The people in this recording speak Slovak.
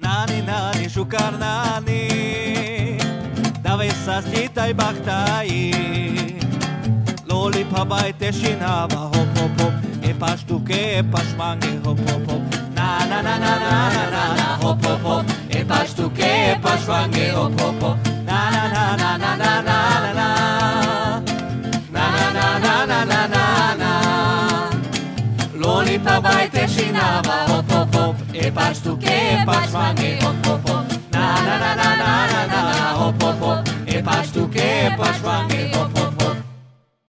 Nani, šukar nani, dave sa stitaj bahtaji. Loli pa bajte šinava, hop, hop, hop, e pa štuke, e pa šmange, hop, hop, hop. Na, hop, hop, hop, e pa štuke, e pa šmange, hop, hop, hop. Na. Loli pa bajte šinava, hop, hop, hop, e pa štuke, e pa šmange, hop, hop, hop.